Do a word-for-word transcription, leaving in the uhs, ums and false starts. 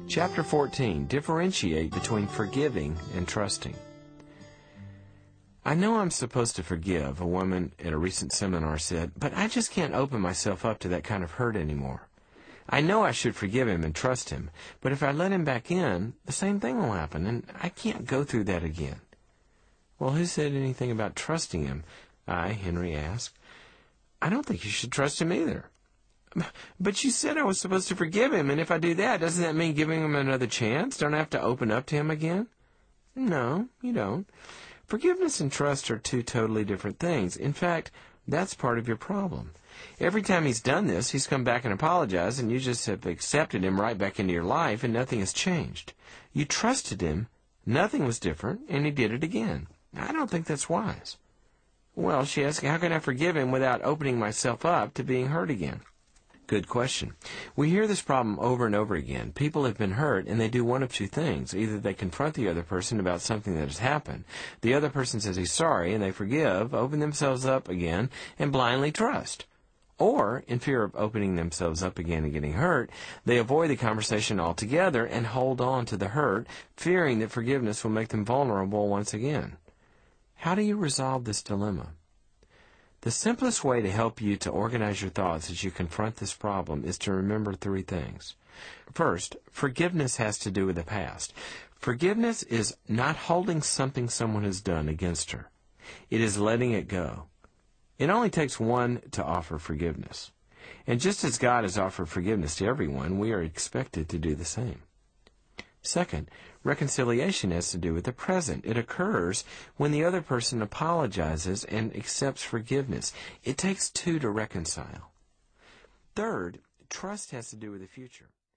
Chapter fourteen. Differentiate between forgiving and trusting. I know I'm supposed to forgive, a woman at a recent seminar said, but I just can't open myself up to that kind of hurt anymore. I know I should forgive him and trust him, but if I let him back in, the same thing will happen, and I can't go through that again. Well, who said anything about trusting him? I, Henry, asked. I don't think you should trust him either. But you said I was supposed to forgive him, and if I do that, doesn't that mean giving him another chance? Don't I have to open up to him again? No, you don't. Forgiveness and trust are two totally different things. In fact, that's part of your problem. Every time he's done this, he's come back and apologized, and you just have accepted him right back into your life, and nothing has changed. You trusted him, nothing was different, and he did it again. I don't think that's wise. Well, she asked, how can I forgive him without opening myself up to being hurt again? Good question. We hear this problem over and over again. People have been hurt, and they do one of two things. Either they confront the other person about something that has happened. The other person says he's sorry, and they forgive, open themselves up again, and blindly trust. Or, in fear of opening themselves up again and getting hurt, they avoid the conversation altogether and hold on to the hurt, fearing that forgiveness will make them vulnerable once again. How do you resolve this dilemma? The simplest way to help you to organize your thoughts as you confront this problem is to remember three things. First, forgiveness has to do with the past. Forgiveness is not holding something someone has done against her. It is letting it go. It only takes one to offer forgiveness. And just as God has offered forgiveness to everyone, we are expected to do the same. Second, reconciliation has to do with the present. It occurs when the other person apologizes and accepts forgiveness. It takes two to reconcile. Third, trust has to do with the future.